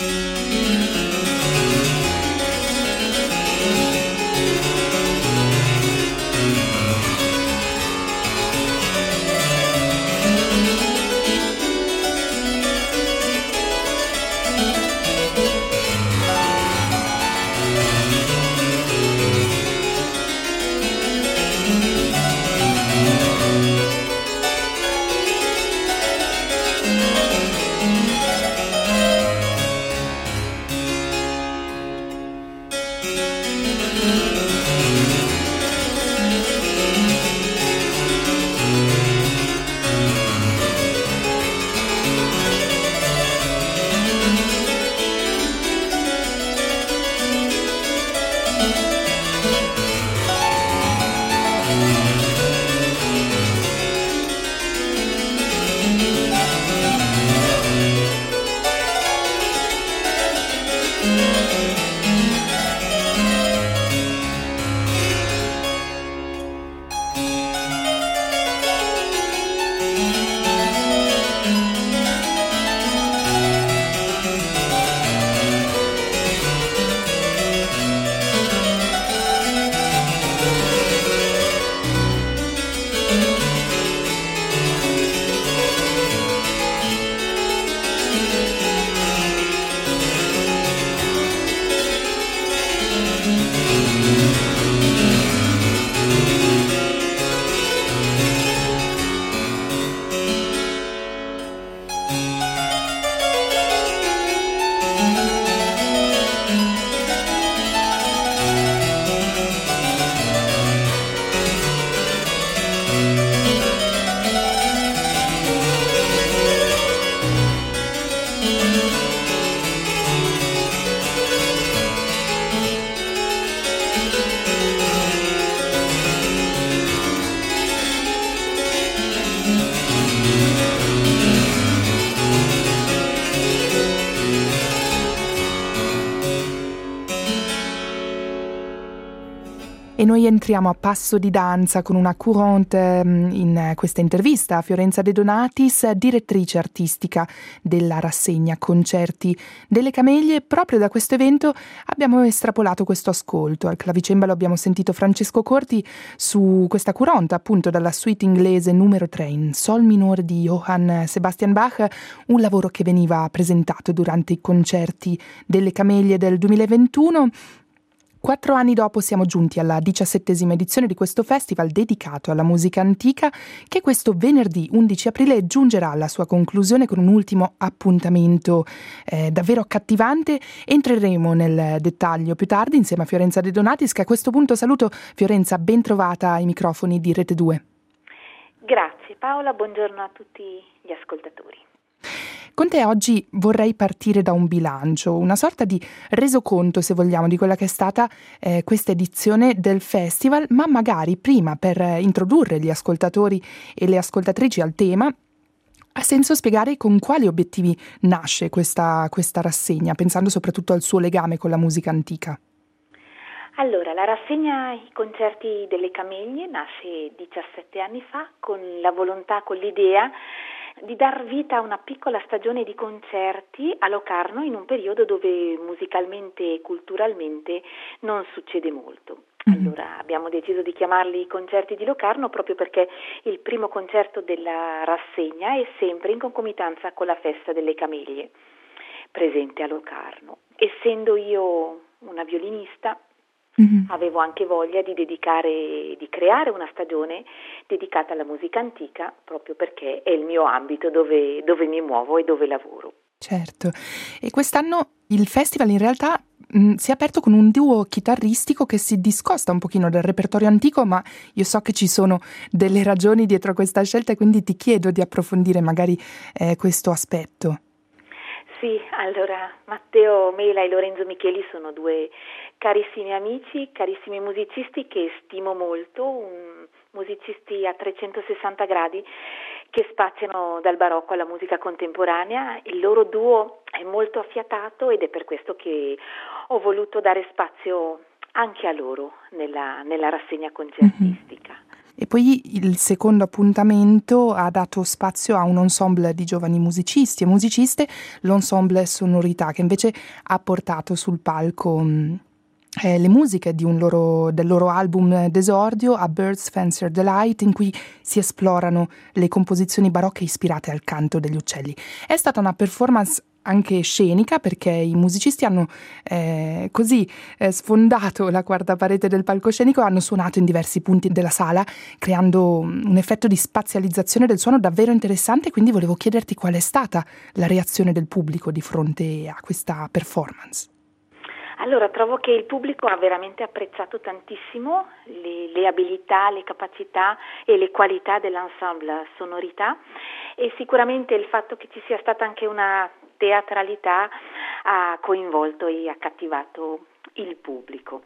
E noi entriamo a passo di danza con una courante in questa intervista a Fiorenza De Donatis, direttrice artistica della rassegna Concerti delle Camelie. Proprio da questo evento abbiamo estrapolato questo ascolto. Al clavicembalo abbiamo sentito Francesco Corti su questa courante, appunto dalla suite inglese numero 3 in sol minore di Johann Sebastian Bach, un lavoro che veniva presentato durante i Concerti delle Camelie del 2021. 4 anni dopo siamo giunti alla 17ª edizione di questo festival dedicato alla musica antica, che questo venerdì 11 aprile giungerà alla sua conclusione con un ultimo appuntamento davvero accattivante. Entreremo nel dettaglio più tardi insieme a Fiorenza De Donatis, che a questo punto saluto. Fiorenza, ben trovata ai microfoni di Rete 2. Grazie Paola, buongiorno a tutti gli ascoltatori. Con te oggi vorrei partire da un bilancio, una sorta di resoconto, se vogliamo, di quella che è stata questa edizione del festival, ma magari prima, per introdurre gli ascoltatori e le ascoltatrici al tema, ha senso spiegare con quali obiettivi nasce questa rassegna, pensando soprattutto al suo legame con la musica antica. Allora, la rassegna I Concerti delle Camelie nasce 17 anni fa con la volontà, con l'idea di dar vita a una piccola stagione di concerti a Locarno in un periodo dove musicalmente e culturalmente non succede molto. Allora abbiamo deciso di chiamarli i Concerti di Locarno proprio perché il primo concerto della rassegna è sempre in concomitanza con la festa delle Camelie presente a Locarno. Essendo io una violinista, avevo anche voglia di creare una stagione dedicata alla musica antica, proprio perché è il mio ambito dove mi muovo e dove lavoro. Certo, e quest'anno il festival in realtà si è aperto con un duo chitarristico che si discosta un pochino dal repertorio antico, ma io so che ci sono delle ragioni dietro questa scelta e quindi ti chiedo di approfondire magari questo aspetto. Sì, allora Matteo Mela e Lorenzo Micheli sono due carissimi amici, carissimi musicisti che stimo molto, musicisti a 360 gradi che spaziano dal barocco alla musica contemporanea. Il loro duo è molto affiatato ed è per questo che ho voluto dare spazio anche a loro nella rassegna concertistica. E poi il secondo appuntamento ha dato spazio a un ensemble di giovani musicisti e musiciste, l'ensemble Sonorità, che invece ha portato sul palco le musiche del loro album d'esordio, A Bird's Fancier Delight, in cui si esplorano le composizioni barocche ispirate al canto degli uccelli. È stata una performance anche scenica, perché i musicisti hanno sfondato la quarta parete del palcoscenico, hanno suonato in diversi punti della sala, creando un effetto di spazializzazione del suono davvero interessante. Quindi volevo chiederti qual è stata la reazione del pubblico di fronte a questa performance. Allora, trovo che il pubblico ha veramente apprezzato tantissimo le abilità, le capacità e le qualità dell'ensemble Sonorità, e sicuramente il fatto che ci sia stata anche una teatralità ha coinvolto e accattivato il pubblico.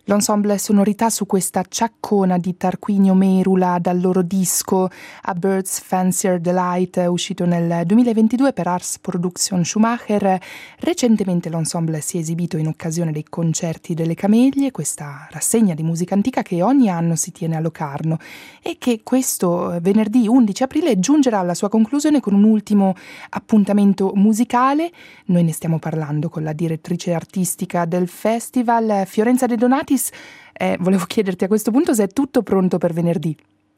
l'ensemble Sonorità su questa ciaccona di Tarquinio Merula dal loro disco A Bird's Fancier Delight, uscito nel 2022 per Ars Production Schumacher. Recentemente l'ensemble si è esibito in occasione dei concerti delle Camelie, questa rassegna di musica antica che ogni anno si tiene a Locarno e che questo venerdì 11 aprile giungerà alla sua conclusione con un ultimo appuntamento musicale. Noi ne stiamo parlando con la direttrice artistica del festival, Fiorenza De Donatis. Volevo chiederti a questo punto se è tutto pronto per venerdì.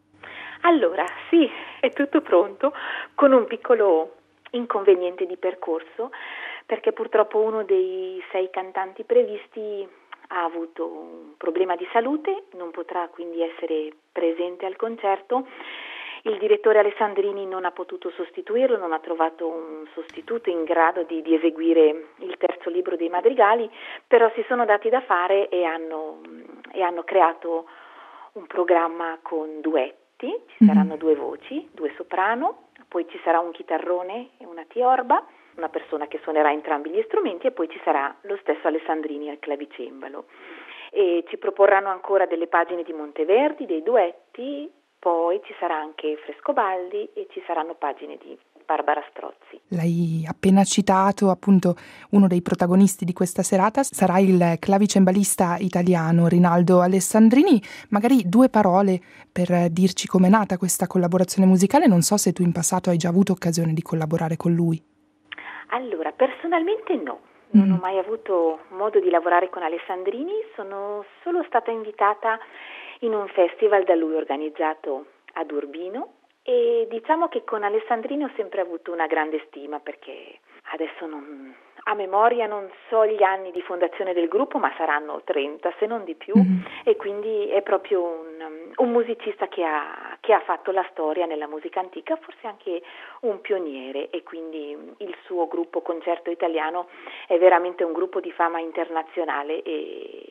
Allora, sì, è tutto pronto, con un piccolo inconveniente di percorso, perché purtroppo uno dei 6 cantanti previsti ha avuto un problema di salute, non potrà quindi essere presente al concerto. Il direttore Alessandrini non ha potuto sostituirlo, non ha trovato un sostituto in grado di eseguire il terzo libro dei madrigali, però si sono dati da fare e hanno creato un programma con duetti. Ci saranno 2 voci, 2 soprano, poi ci sarà un chitarrone e una tiorba, una persona che suonerà entrambi gli strumenti, e poi ci sarà lo stesso Alessandrini al clavicembalo. E ci proporranno ancora delle pagine di Monteverdi, dei duetti. Poi ci sarà anche Frescobaldi e ci saranno pagine di Barbara Strozzi. L'hai appena citato, appunto, uno dei protagonisti di questa serata sarà il clavicembalista italiano Rinaldo Alessandrini. Magari 2 parole per dirci com'è nata questa collaborazione musicale. Non so se tu in passato hai già avuto occasione di collaborare con lui. Allora, personalmente no. Non ho mai avuto modo di lavorare con Alessandrini, sono solo stata invitata in un festival da lui organizzato ad Urbino e diciamo che con Alessandrini ho sempre avuto una grande stima, perché adesso a memoria non so gli anni di fondazione del gruppo, ma saranno 30 se non di più, e quindi è proprio un musicista che ha fatto la storia nella musica antica, forse anche un pioniere, e quindi il suo gruppo Concerto Italiano è veramente un gruppo di fama internazionale e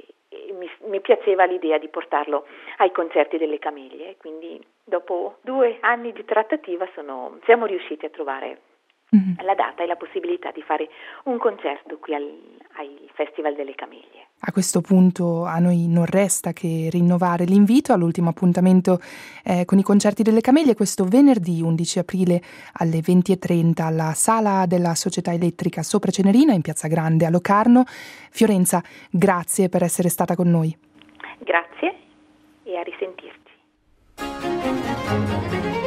mi piaceva l'idea di portarlo ai concerti delle Camelie, quindi dopo 2 anni di trattativa siamo riusciti a trovare la data e la possibilità di fare un concerto qui ai Festival delle Camelie. A questo punto a noi non resta che rinnovare l'invito all'ultimo appuntamento con i concerti delle Camelie questo venerdì 11 aprile alle 20:30 alla Sala della Società Elettrica sopra Cenerina in Piazza Grande a Locarno. Fiorenza, grazie per essere stata con noi. Grazie e a risentirci.